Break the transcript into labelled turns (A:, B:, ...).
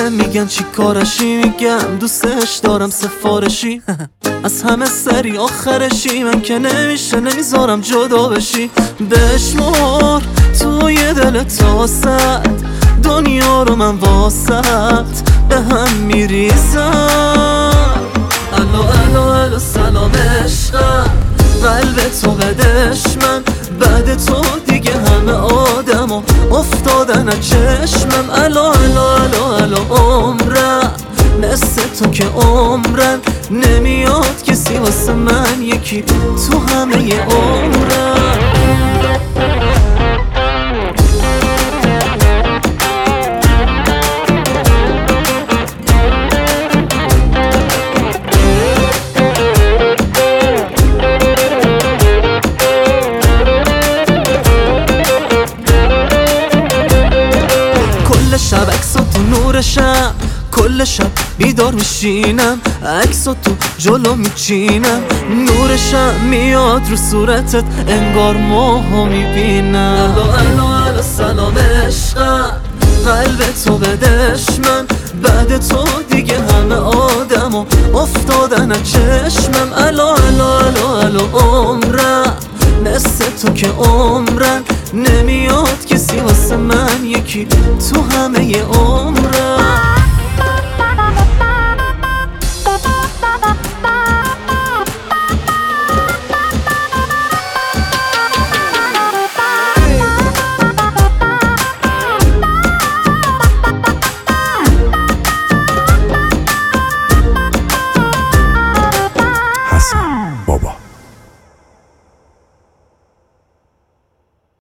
A: همه میگن چی کارشی، میگم دوستش دارم سفارشی از همه سری آخرشی، من که نمیشه نمیذارم جدا بشی. بشمار توی دل تاست دنیا رو من واسط به هم میریزم. الو الو الو سلام عشقم، قلب تو بدش من، بعد تو دیگه همه آدم افتادن از چشمم. الو الو الو الو عمرم، مثل تو که عمرن نمیاد کسی واسه من، یکی تو همه عمرم. شب عکسا تو نورشم، کل شب بیدار میشینم، عکسا تو جلو میچینم، نورشم میاد رو صورتت انگار ماها میبینم. الو الو الو سلام عشقم، قلب تو بدش من، بعد تو دیگه همه آدم افتادن از چشمم. الو الو الو الو عمرم، مثل تو که عمرن نمیاد کسی واسه من، یکی تو همه عمرم.
B: حسن بابا.